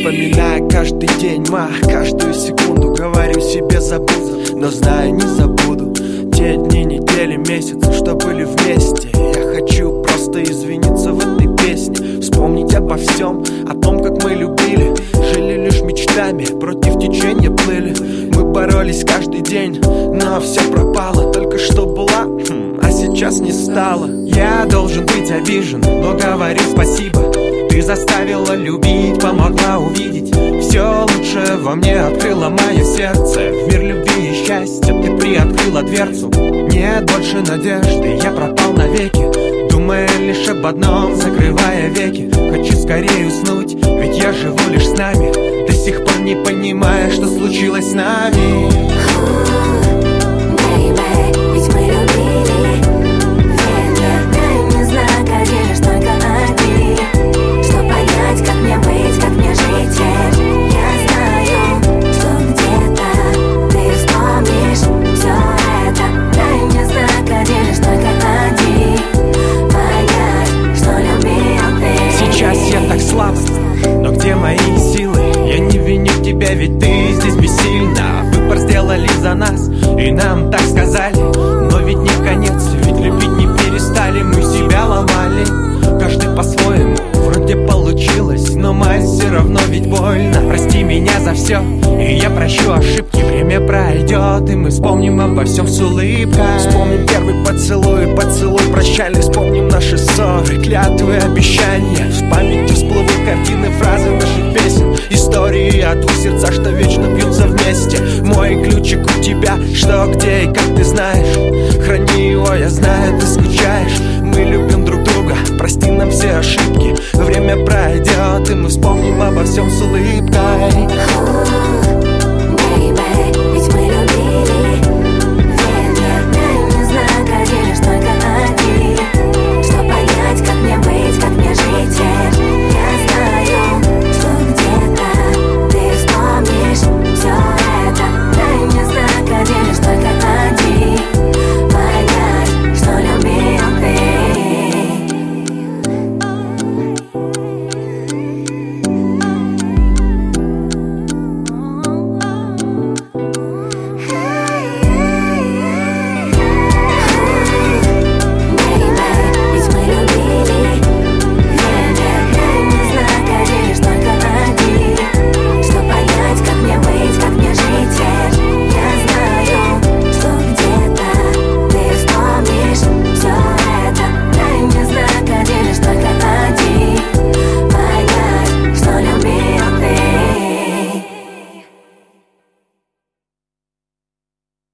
вспоминая каждый день, каждую секунду. Говорю себе забуду, но знаю не забуду те дни, недели, месяцы, что были вместе. Я хочу просто извиниться в этой песне, вспомнить обо всем, о том, как мы любили. Жили лишь мечтами, против течения плыли. Мы боролись каждый день, но все пропало. Только что была, а сейчас не стало. Я должен быть обижен, но говорю спасибо. Ты заставила любить, помогла увидеть все лучшее во мне, открыла мое сердце. В мир любви и счастья ты приоткрыла дверцу. Нет больше надежды, я пропал навеки, думая лишь об одном, закрывая веки. Хочу скорее уснуть, ведь я живу лишь с нами, до сих пор не понимая, что случилось с нами. Но где мои силы? Я не виню тебя, ведь ты здесь бессильна. Выбор сделали за нас, и нам так сказали. Но ведь не конец, ведь любить не перестали. Мы себя ломали, каждый по-своему. Вроде получилось, но мать все равно ведь больно. Прости меня за все, и я прощу ошибки. Время пройдет, и мы вспомним обо всем с улыбкой. Вспомним первый поцелуй, поцелуй прощальный. Вспомним наши ссоры, клятвы, обещания. В памяти всплывут картины, фразы наших песен. Истории о двух сердцах, что вечно бьются вместе. Мой ключик у тебя, что, где и как ты знаешь. Храни его, я знаю, ты скучаешь. Мы любим друг друга, прости нам все ошибки. Время пройдет, и мы вспомним обо всем с улыбкой.